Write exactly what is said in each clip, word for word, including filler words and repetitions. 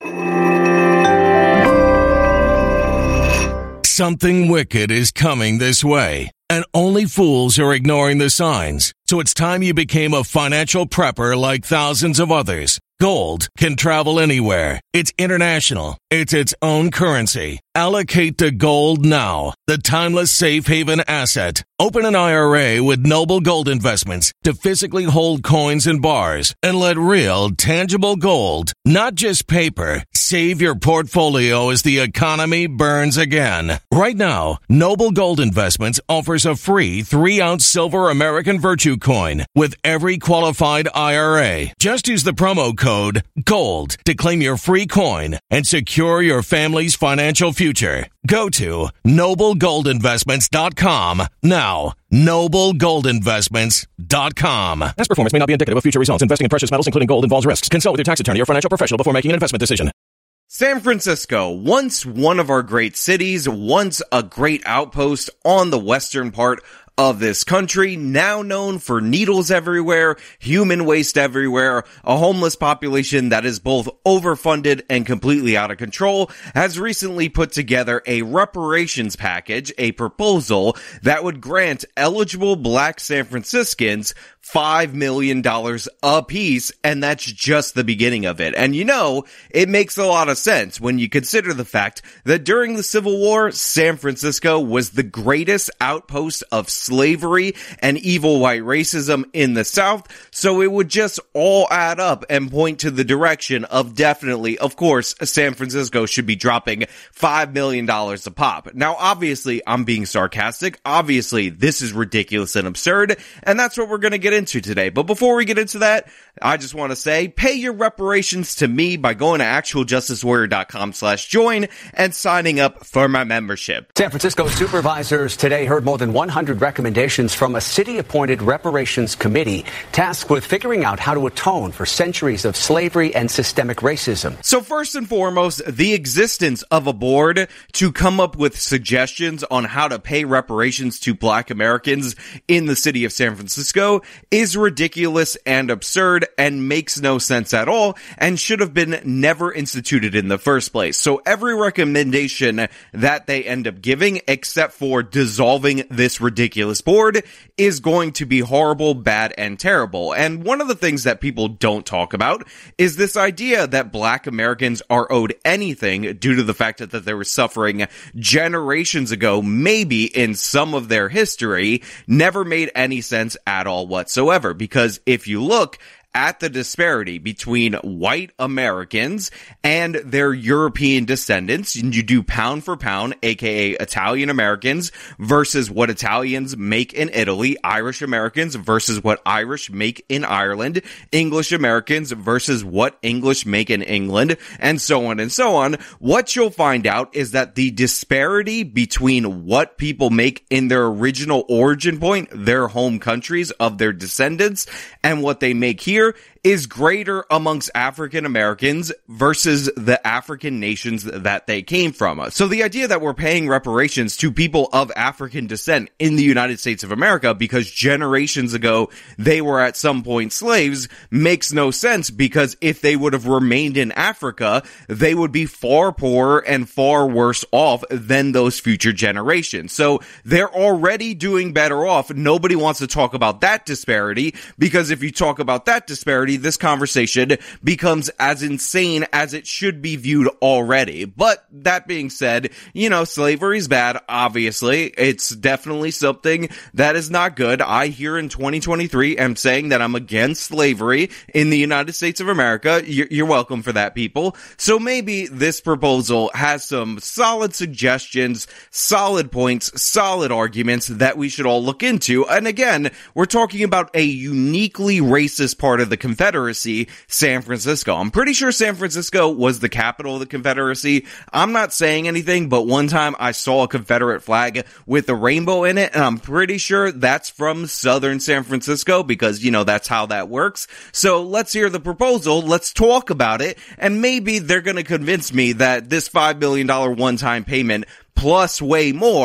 Something wicked is coming this way, and only fools are ignoring the signs. So it's time you became a financial prepper like thousands of others. Gold can travel anywhere. It's international. It's its own currency. Allocate to gold now, the timeless safe haven asset. Open an I R A with Noble Gold Investments to physically hold coins and bars and let real, tangible gold, not just paper, save your portfolio as the economy burns again. Right now, Noble Gold Investments offers a free three-ounce silver American Virtue coin with every qualified I R A. Just use the promo code GOLD to claim your free coin and secure your family's financial future. Go to noble gold investments dot com now. noble gold investments dot com. Past performance may not be indicative of future results. Investing in precious metals, including gold, involves risks. Consult with your tax attorney or financial professional before making an investment decision. San Francisco, once one of our great cities, once a great outpost on the western part of this country, now known for needles everywhere, human waste everywhere, a homeless population that is both overfunded and completely out of control, has recently put together a reparations package, a proposal that would grant eligible black San Franciscans five million dollars apiece, and that's just the beginning of it. And you know, it makes a lot of sense when you consider the fact that during the Civil War, San Francisco was the greatest outpost of slavery and evil white racism in the South, so it would just all add up and point to the direction of definitely, of course, San Francisco should be dropping five million dollars a pop. Now, obviously, I'm being sarcastic. Obviously, this is ridiculous and absurd, and that's what we're going to get into today. But before we get into that, I just want to say, pay your reparations to me by going to actual justice warrior dot com slash join and signing up for my membership. San Francisco supervisors today heard more than one hundred recommendations from a city-appointed reparations committee tasked with figuring out how to atone for centuries of slavery and systemic racism. So first and foremost, the existence of a board to come up with suggestions on how to pay reparations to black Americans in the city of San Francisco is ridiculous and absurd and makes no sense at all and should have been never instituted in the first place. So every recommendation that they end up giving, except for dissolving this ridiculous board, is going to be horrible, bad, and terrible. And one of the things that people don't talk about is this idea that black Americans are owed anything due to the fact that, that they were suffering generations ago, maybe in some of their history, never made any sense at all whatsoever. Because if you look at the disparity between white Americans and their European descendants, and you do pound for pound, aka Italian Americans versus what Italians make in Italy, Irish Americans versus what Irish make in Ireland, English Americans versus what English make in England, and so on and so on, what you'll find out is that the disparity between what people make in their original origin point, their home countries of their descendants, and what they make here is greater amongst African Americans versus the African nations that they came from. So the idea that we're paying reparations to people of African descent in the United States of America because generations ago they were at some point slaves makes no sense, because if they would have remained in Africa, they would be far poorer and far worse off than those future generations. So they're already doing better off. Nobody wants to talk about that disparity, because if you talk about that disparity, this conversation becomes as insane as it should be viewed already. But that being said, you know, slavery is bad, obviously. It's definitely something that is not good. I here in twenty twenty-three am saying that I'm against slavery in the United States of America. You're welcome for that, people. So maybe this proposal has some solid suggestions, solid points, solid arguments that we should all look into. And again, we're talking about a uniquely racist part of the Confederacy, San Francisco. I'm pretty sure San Francisco was the capital of the Confederacy. I'm not saying anything, but one time I saw a Confederate flag with a rainbow in it, and I'm pretty sure that's from southern San Francisco, because, you know, that's how that works. So let's hear the proposal, let's talk about it, and maybe they're gonna convince me that this five million dollars one-time payment plus way more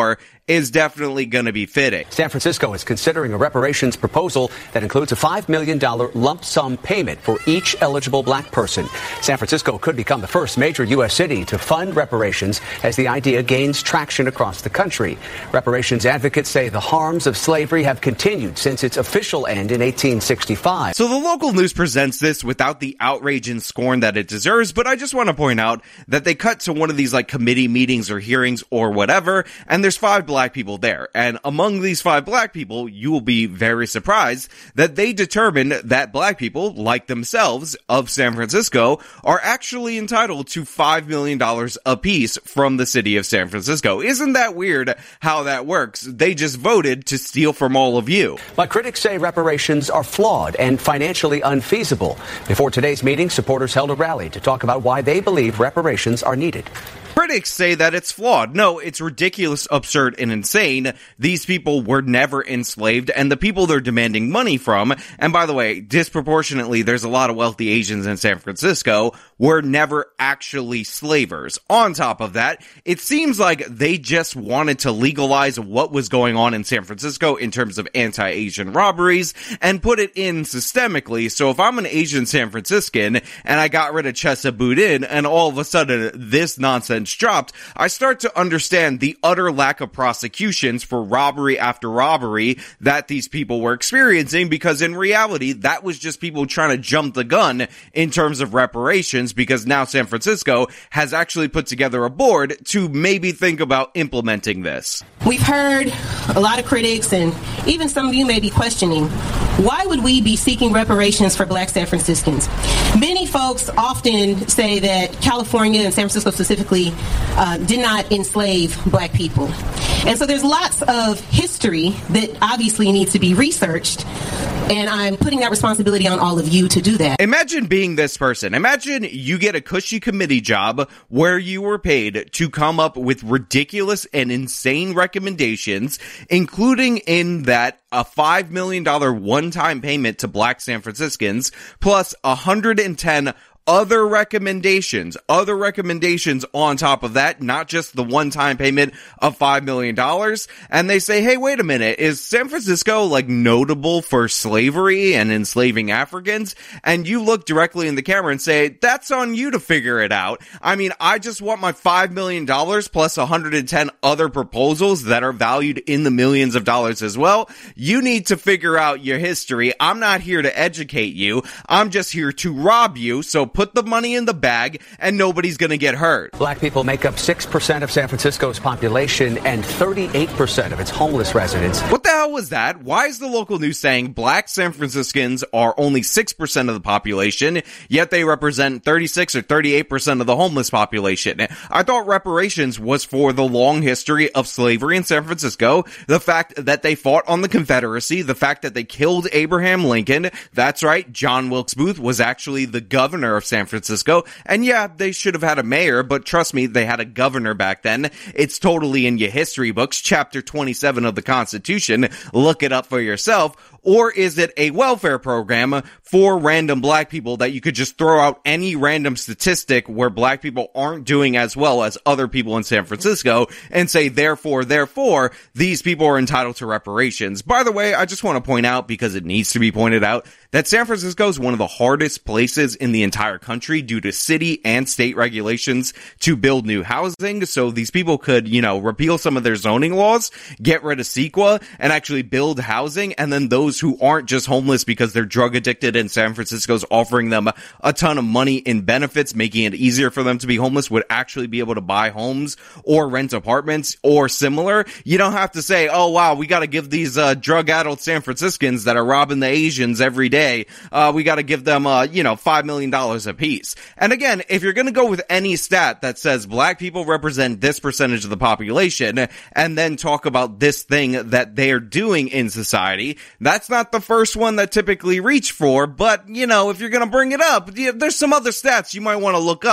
is definitely going to be fitting. San Francisco is considering a reparations proposal that includes a five million dollars lump sum payment for each eligible black person. San Francisco could become the first major U S city to fund reparations as the idea gains traction across the country. Reparations advocates say the harms of slavery have continued since its official end in eighteen sixty-five. So the local news presents this without the outrage and scorn that it deserves, but I just want to point out that they cut to one of these like committee meetings or hearings or whatever, and there's five black people there. And among these five black people, you will be very surprised that they determined that black people, like themselves, of San Francisco, are actually entitled to five million dollars apiece from the city of San Francisco. Isn't that weird how that works? They just voted to steal from all of you. But critics say reparations are flawed and financially unfeasible. Before today's meeting, supporters held a rally to talk about why they believe reparations are needed. Critics say that it's flawed. No, it's ridiculous, absurd, and insane. These people were never enslaved, and the people they're demanding money from, and by the way, disproportionately, there's a lot of wealthy Asians in San Francisco, were never actually slavers. On top of that, it seems like they just wanted to legalize what was going on in San Francisco in terms of anti-Asian robberies and put it in systemically. So if I'm an Asian San Franciscan and I got rid of Chesa Boudin and all of a sudden this nonsense dropped, I start to understand the utter lack of prosecutions for robbery after robbery that these people were experiencing, because in reality, that was just people trying to jump the gun in terms of reparations, because now San Francisco has actually put together a board to maybe think about implementing this. We've heard a lot of critics, and even some of you may be questioning, why would we be seeking reparations for black San Franciscans? Many folks often say that California and San Francisco specifically Uh, did not enslave black people. And so there's lots of history that obviously needs to be researched, and I'm putting that responsibility on all of you to do that. Imagine being this person. Imagine you get a cushy committee job where you were paid to come up with ridiculous and insane recommendations, including in that a five million dollars one-time payment to black San Franciscans, plus one hundred ten other recommendations, other recommendations on top of that, not just the one-time payment of five million dollars. And they say, hey, wait a minute, is San Francisco like notable for slavery and enslaving Africans? And you look directly in the camera and say, that's on you to figure it out. I mean, I just want my five million dollars plus one hundred ten other proposals that are valued in the millions of dollars as well. You need to figure out your history. I'm not here to educate you. I'm just here to rob you. So put the money in the bag and nobody's going to get hurt. Black people make up six percent of San Francisco's population and thirty-eight percent of its homeless residents. What the hell was that? Why is the local news saying black San Franciscans are only six percent of the population, yet they represent thirty-six or thirty-eight percent of the homeless population? I thought reparations was for the long history of slavery in San Francisco, the fact that they fought on the Confederacy, the fact that they killed Abraham Lincoln. That's right, John Wilkes Booth was actually the governor of San Francisco, and yeah, they should have had a mayor, but trust me, they had a governor back then. It's totally in your history books, chapter twenty-seven of the Constitution. Look it up for yourself. Or is it a welfare program for random black people that you could just throw out any random statistic where black people aren't doing as well as other people in San Francisco and say, therefore, therefore, these people are entitled to reparations? By the way, I just want to point out, because it needs to be pointed out, that San Francisco is one of the hardest places in the entire country due to city and state regulations to build new housing. So these people could, you know, repeal some of their zoning laws, get rid of CEQA, and actually build housing, and then those who aren't just homeless because they're drug addicted and San Francisco's offering them a ton of money in benefits, making it easier for them to be homeless, would actually be able to buy homes or rent apartments or similar. You don't have to say, oh wow, we gotta give these uh, drug-addled San Franciscans that are robbing the Asians every day, uh, we gotta give them, uh, you know, five million dollars a piece. And again, if you're gonna go with any stat that says black people represent this percentage of the population and then talk about this thing that they're doing in society, that's not the first one that typically reach for, but, you know, if you're gonna bring it up, there's some other stats you might want to look up.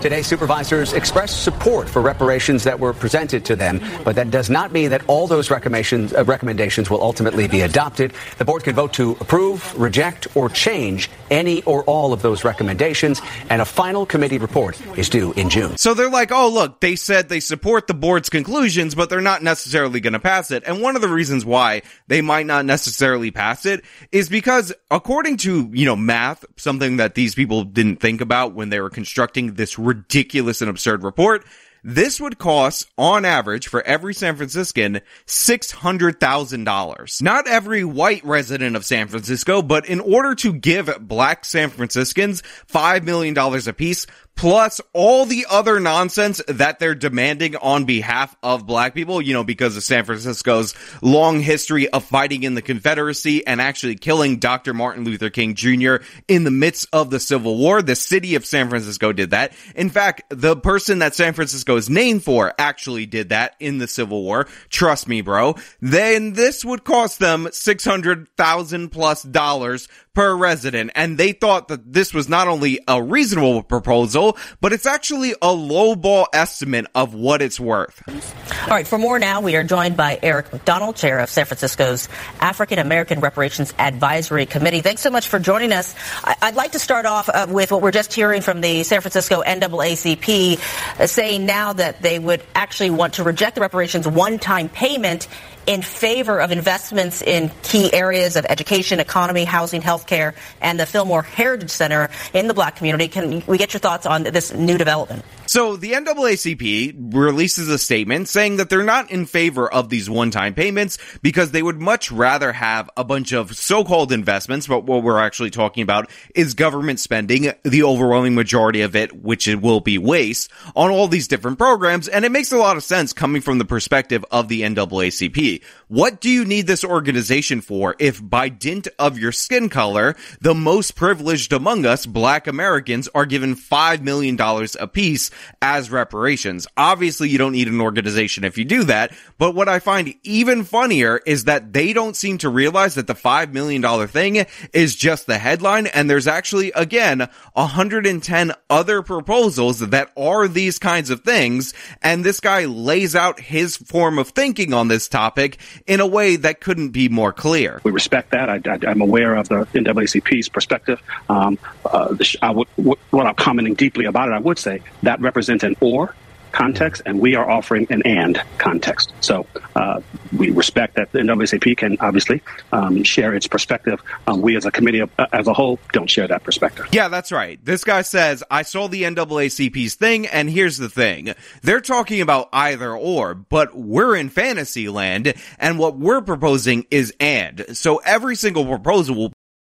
Today, supervisors expressed support for reparations that were presented to them, but that does not mean that all those recommendations, uh, recommendations will ultimately be adopted. The board can vote to approve, reject, or change any or all of those recommendations, and a final committee report is due in June. So they're like, oh, look, they said they support the board's conclusions, but they're not necessarily going to pass it. And one of the reasons why they might not necessarily pass it is because according to, you know, math, something that these people didn't think about when they were constructing this ridiculous and absurd report, this would cost, on average, for every San Franciscan, six hundred thousand dollars. Not every white resident of San Francisco, but in order to give black San Franciscans five million dollars apiece, plus all the other nonsense that they're demanding on behalf of black people, you know, because of San Francisco's long history of fighting in the Confederacy and actually killing Doctor Martin Luther King Junior in the midst of the Civil War. The city of San Francisco did that. In fact, the person that San Francisco is named for actually did that in the Civil War. Trust me, bro. Then this would cost them six hundred thousand plus dollars per resident, and they thought that this was not only a reasonable proposal, but it's actually a lowball estimate of what it's worth. All right, for more now, we are joined by Eric McDonald, chair of San Francisco's African American Reparations Advisory Committee. Thanks so much for joining us. I'd like to start off uh, with what we're just hearing from the San Francisco N double A C P, uh, saying now that they would actually want to reject the reparations one-time payment in favor of investments in key areas of education, economy, housing, healthcare, and the Fillmore Heritage Center in the black community. Can we get your thoughts on this new development? So the N double A C P releases a statement saying that they're not in favor of these one-time payments because they would much rather have a bunch of so-called investments, but what we're actually talking about is government spending, the overwhelming majority of it, which it will be waste, on all these different programs, and it makes a lot of sense coming from the perspective of the N double A C P. What do you need this organization for if by dint of your skin color, the most privileged among us, black Americans, are given five million dollars apiece as reparations? Obviously, you don't need an organization if you do that, but what I find even funnier is that they don't seem to realize that the five million dollars thing is just the headline, and there's actually, again, one hundred ten other proposals that are these kinds of things, and this guy lays out his form of thinking on this topic in a way that couldn't be more clear. We respect that. I, I, I'm aware of the N double A C P's perspective. Um, uh, I would, what I'm commenting deeply about it, I would say that represents an or context, and we are offering an and context. So uh, we respect that the N double A C P can obviously um, share its perspective. Um, we as a committee uh, as a whole don't share that perspective. Yeah, that's right. This guy says, I saw the N double A C P's thing, and here's the thing. They're talking about either or, but we're in fantasy land, and what we're proposing is and. So every single proposal will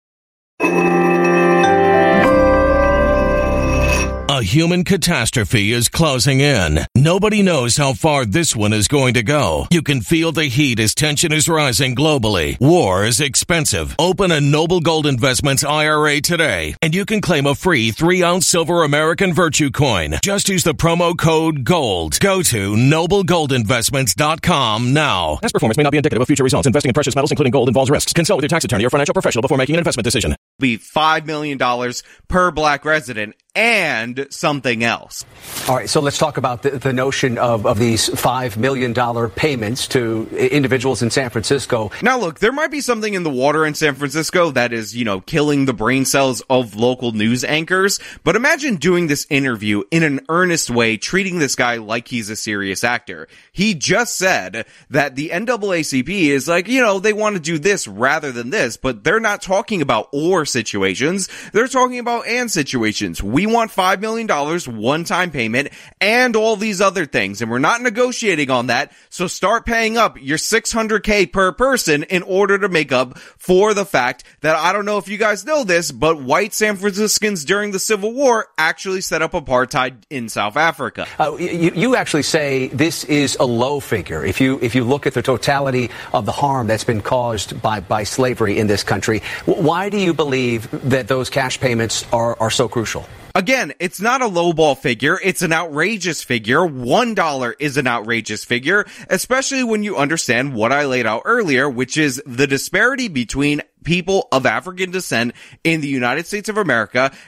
A human catastrophe is closing in. Nobody knows how far this one is going to go. You can feel the heat as tension is rising globally. War is expensive. Open a Noble Gold Investments I R A today, and you can claim a free three-ounce silver American Virtue coin. Just use the promo code GOLD. Go to noble gold investments dot com now. Past performance may not be indicative of future results. Investing in precious metals, including gold, involves risks. Consult with your tax attorney or financial professional before making an investment decision. Be five million dollars per black resident and something else. All right, so let's talk about the, the notion of, of these five million dollars payments to individuals in San Francisco. Now, look, there might be something in the water in San Francisco that is, you know, killing the brain cells of local news anchors. But imagine doing this interview in an earnest way, treating this guy like he's a serious actor. He just said that the N double A C P is like, you know, they want to do this rather than this, but they're not talking about or situations. They're talking about and situations. We want five million dollars one-time payment and all these other things, and we're not negotiating on that, so start paying up your six hundred K per person in order to make up for the fact that, I don't know if you guys know this, but white San Franciscans during the Civil War actually set up apartheid in South Africa. Uh, you, you actually say this is a low figure. If you if you look at the totality of the harm that's been caused by, by slavery in this country, why do you believe that those cash payments are, are so crucial? Again, it's not a lowball figure. It's an outrageous figure. One dollar is an outrageous figure, especially when you understand what I laid out earlier, which is the disparity between people of African descent in the United States of America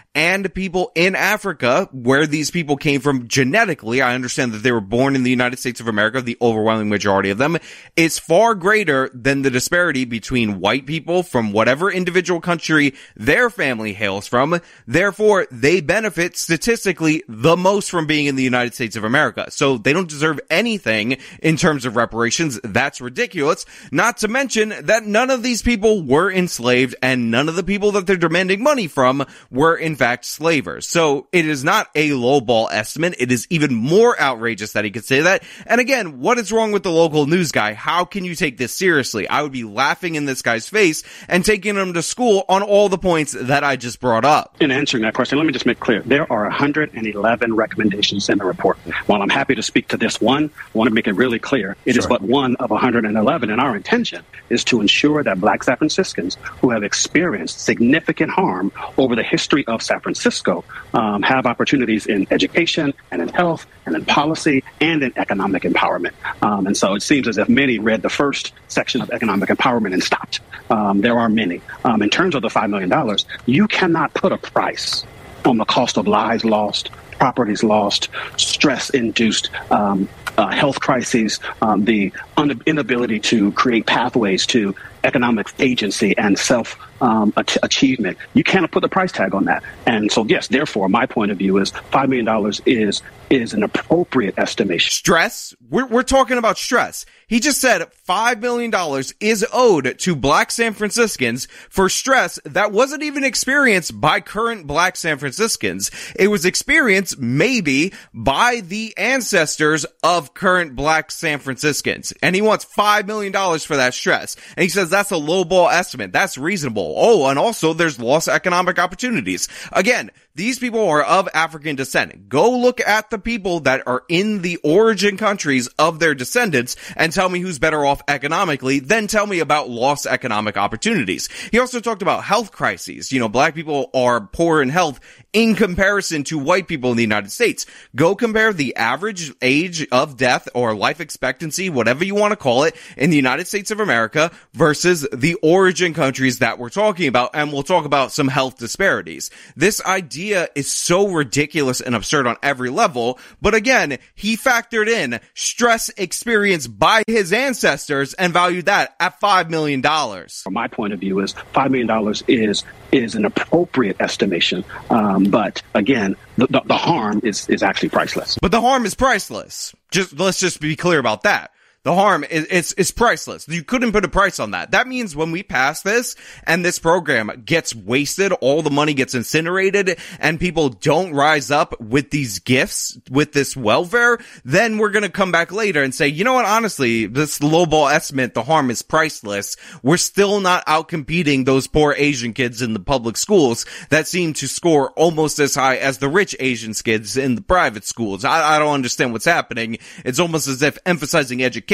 and people in Africa, where these people came from genetically, I understand that they were born in the United States of America, the overwhelming majority of them, is far greater than the disparity between white people from whatever individual country their family hails from. Therefore, they benefit statistically the most from being in the United States of America. So they don't deserve anything in terms of reparations. That's ridiculous. Not to mention that none of these people were enslaved, and none of the people that they're demanding money from were in fact slavers. So it is not a lowball estimate. It is even more outrageous that he could say that. And again, what is wrong with the local news guy? How can you take this seriously? I would be laughing in this guy's face and taking him to school on all the points that I just brought up. In answering that question, let me just make clear. There are one hundred eleven recommendations in the report. While I'm happy to speak to this one, I want to make it really clear. It sure. is but one of one hundred eleven, and our intention is to ensure that Black San Franciscans who have experienced significant harm over the history of San Francisco um, have opportunities in education and in health and in policy and in economic empowerment. Um, and so it seems as if many read the first section of economic empowerment and stopped. Um, there are many. Um, in terms of the five million dollars, you cannot put a price on the cost of lives lost, properties lost, stress-induced um, uh, health crises, um, the un- inability to create pathways to economic agency and self um, achievement. You cannot put the price tag on that. And so, yes, therefore, my point of view is five million dollars is is an appropriate estimation. Stress? We're, we're talking about stress. He just said five million dollars is owed to Black San Franciscans for stress that wasn't even experienced by current Black San Franciscans. It was experienced maybe by the ancestors of current Black San Franciscans. And he wants five million dollars for that stress. And he says that's a lowball estimate. That's reasonable. Oh, and also there's lost economic opportunities. Again, these people are of African descent. Go look at the people that are in the origin countries of their descendants and tell me who's better off economically, then tell me about lost economic opportunities. He also talked about health crises. You know, Black people are poor in health in comparison to white people in the United States. Go compare the average age of death or life expectancy, whatever you want to call it, in the United States of America versus the origin countries that we're talking about, and we'll talk about some health disparities. This idea is so ridiculous and absurd on every level, but again, he factored in stress experienced by his ancestors and valued that at five million dollars. From my point of view is five million dollars is is an appropriate estimation, um, but again, the, the, the harm is, is actually priceless. But the harm is priceless. Just let's just be clear about that. The harm is, is, is priceless. You couldn't put a price on that. That means when we pass this and this program gets wasted, all the money gets incinerated, and people don't rise up with these gifts, with this welfare, then we're going to come back later and say, you know what, honestly, this lowball estimate, the harm is priceless. We're still not outcompeting those poor Asian kids in the public schools that seem to score almost as high as the rich Asian kids in the private schools. I, I don't understand what's happening. It's almost as if emphasizing education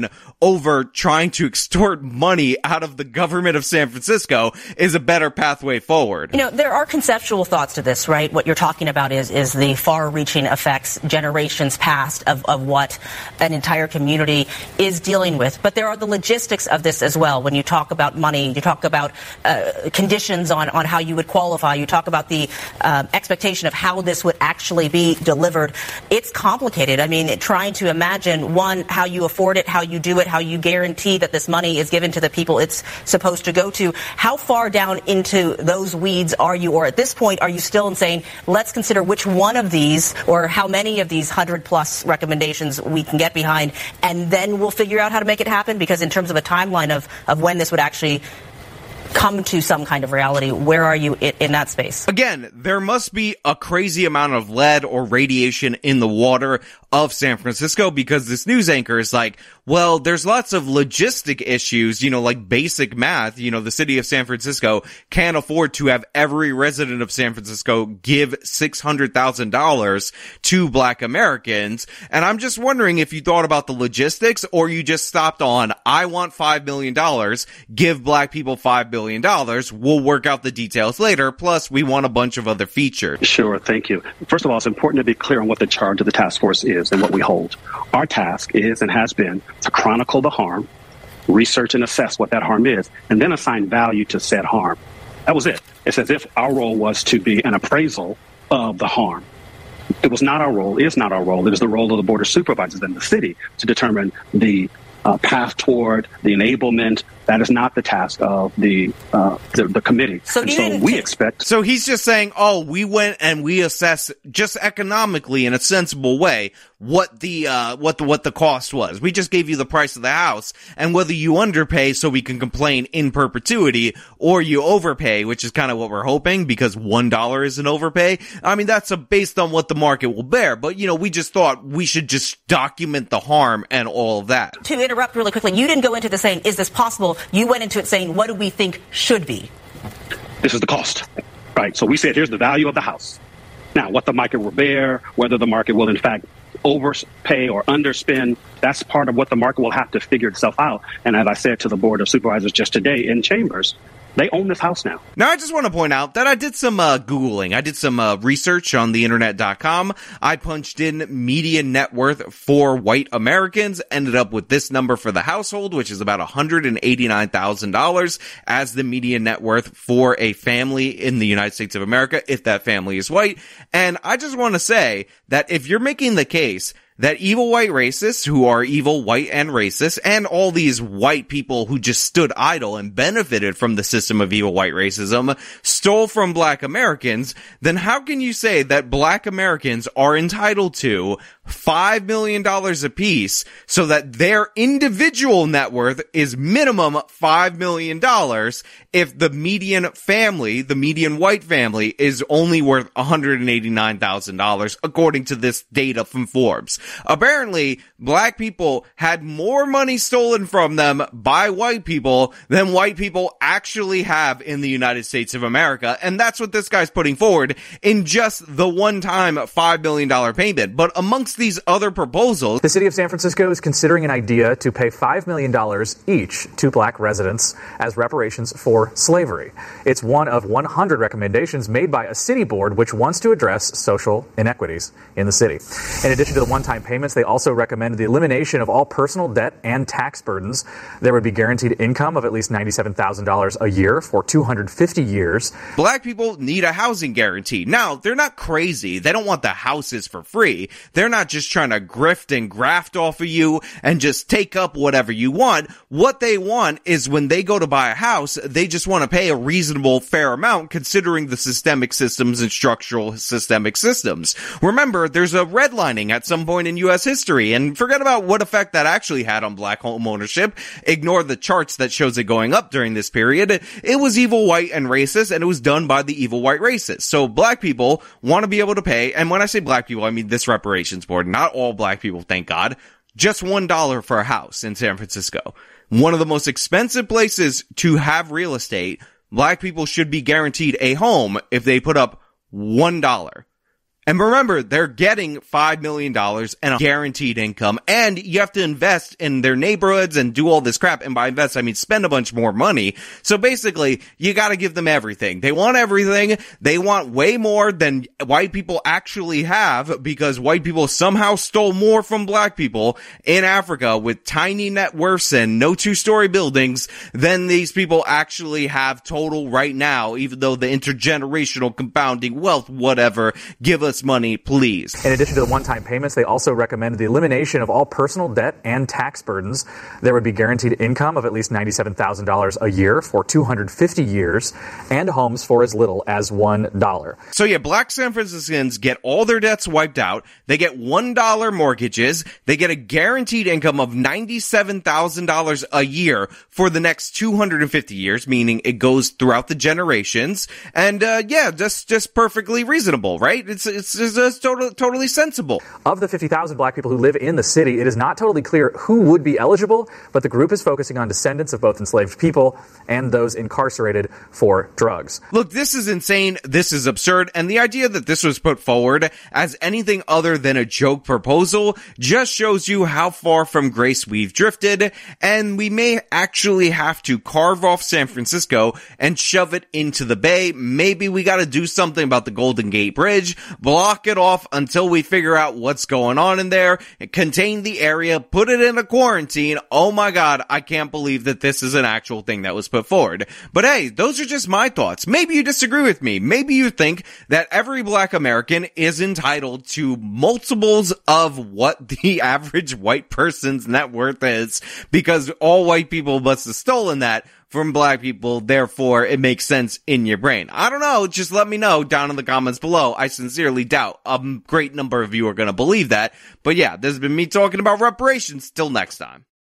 over trying to extort money out of the government of San Francisco is a better pathway forward. You know, there are conceptual thoughts to this, right? What you're talking about is is the far-reaching effects, generations past, of, of what an entire community is dealing with. But there are the logistics of this as well. When you talk about money, you talk about uh, conditions on, on how you would qualify, you talk about the uh, expectation of how this would actually be delivered. It's complicated. I mean, trying to imagine, one, how you afford it, how you do it, how you guarantee that this money is given to the people it's supposed to go to. How far down into those weeds are you? Or at this point, are you still saying, let's consider which one of these or how many of these one hundred plus recommendations we can get behind, and then we'll figure out how to make it happen? Because in terms of a timeline of, of when this would actually come to some kind of reality, where are you in, in that space? Again, there must be a crazy amount of lead or radiation in the water of San Francisco, because this news anchor is like, well, there's lots of logistic issues, you know, like basic math. You know, the city of San Francisco can't afford to have every resident of San Francisco give six hundred thousand dollars to Black Americans. And I'm just wondering if you thought about the logistics, or you just stopped on, I want five million dollars, give Black people five billion dollars. We'll work out the details later. Plus, we want a bunch of other features. Sure. Thank you. First of all, it's important to be clear on what the charge of the task force is and what we hold. Our task is and has been to chronicle the harm, research and assess what that harm is, and then assign value to said harm. That was it. It's as if our role was to be an appraisal of the harm. It was not our role, is not our role. It is the role of the Board of Supervisors in the city to determine the uh, path toward the enablement. That is not the task of the uh, the, the committee. So, and so we expect... So he's just saying, oh, we went and we assessed just economically in a sensible way what the uh what the what the cost was. We just gave you the price of the house, and whether you underpay so we can complain in perpetuity, or you overpay, which is kind of what we're hoping, because one dollar is an overpay. I mean, that's a, based on what the market will bear. But, you know, we just thought we should just document the harm and all of that. To interrupt really quickly, you didn't go into this saying, is this possible? You went into it saying, what do we think should be? This is the cost, right? So we said, here's the value of the house. Now, what the market will bear, whether the market will, in fact, overpay or underspend, that's part of what the market will have to figure itself out. And as I said to the Board of Supervisors just today in chambers, they own this house now. Now, I just want to point out that I did some uh, Googling. I did some uh, research on the internet dot com. I punched in median net worth for white Americans, ended up with this number for the household, which is about one hundred eighty-nine thousand dollars as the median net worth for a family in the United States of America, if that family is white. And I just want to say that if you're making the case that evil white racists who are evil white and racist, and all these white people who just stood idle and benefited from the system of evil white racism, stole from black Americans, then how can you say that black Americans are entitled to five million dollars apiece so that their individual net worth is minimum five million dollars if the median family, the median white family, is only worth one hundred eighty-nine thousand dollars according to this data from Forbes? Apparently, black people had more money stolen from them by white people than white people actually have in the United States of America, and that's what this guy's putting forward in just the one-time five million dollars payment. But amongst these other proposals, the city of San Francisco is considering an idea to pay five million dollars each to black residents as reparations for slavery. It's one of one hundred recommendations made by a city board which wants to address social inequities in the city. In addition to the one-time payments, they also recommended the elimination of all personal debt and tax burdens. There would be guaranteed income of at least ninety-seven thousand dollars a year for two hundred fifty years. Black people need a housing guarantee. Now, they're not crazy. They don't want the houses for free. They're not just trying to grift and graft off of you and just take up whatever you want. What they want is when they go to buy a house, they just want to pay a reasonable, fair amount considering the systemic systems and structural systemic systems. Remember, there's a redlining at some point in U S history, and forget about what effect that actually had on black home ownership. Ignore the charts that shows it going up during this period. It was evil white and racist, and it was done by the evil white racists. So black people want to be able to pay, and when I say black people, I mean this reparations board, not all black people, thank God, just one dollar for a house in San Francisco. One of the most expensive places to have real estate. Black people should be guaranteed a home if they put up one dollar. And remember, they're getting five million dollars and a guaranteed income, and you have to invest in their neighborhoods and do all this crap. And by invest, I mean spend a bunch more money. So basically, you gotta give them everything. They want everything. They want way more than white people actually have, because white people somehow stole more from black people in Africa with tiny net worths and no two-story buildings than these people actually have total right now, even though the intergenerational compounding wealth, whatever, give us money, please. In addition to the one-time payments, they also recommended the elimination of all personal debt and tax burdens. There would be guaranteed income of at least ninety-seven thousand dollars a year for two hundred fifty years, and homes for as little as one dollar. So yeah, black San Franciscans get all their debts wiped out. They get one dollar mortgages. They get a guaranteed income of ninety-seven thousand dollars a year for the next two hundred fifty years, meaning it goes throughout the generations. And uh yeah, just just perfectly reasonable, right? It's it's It's, it's, it's totally, totally sensible. Of the fifty thousand black people who live in the city, it is not totally clear who would be eligible, but the group is focusing on descendants of both enslaved people and those incarcerated for drugs. Look, this is insane. This is absurd. And the idea that this was put forward as anything other than a joke proposal just shows you how far from grace we've drifted. And we may actually have to carve off San Francisco and shove it into the Bay. Maybe we got to do something about the Golden Gate Bridge. But block it off until we figure out what's going on in there, contain the area, put it in a quarantine. Oh my God, I can't believe that this is an actual thing that was put forward. But hey, those are just my thoughts. Maybe you disagree with me. Maybe you think that every black American is entitled to multiples of what the average white person's net worth is, because all white people must have stolen that from black people, therefore it makes sense in your brain. I don't know, just let me know down in the comments below. I sincerely doubt a great number of you are going to believe that. But yeah, this has been me talking about reparations. Till next time.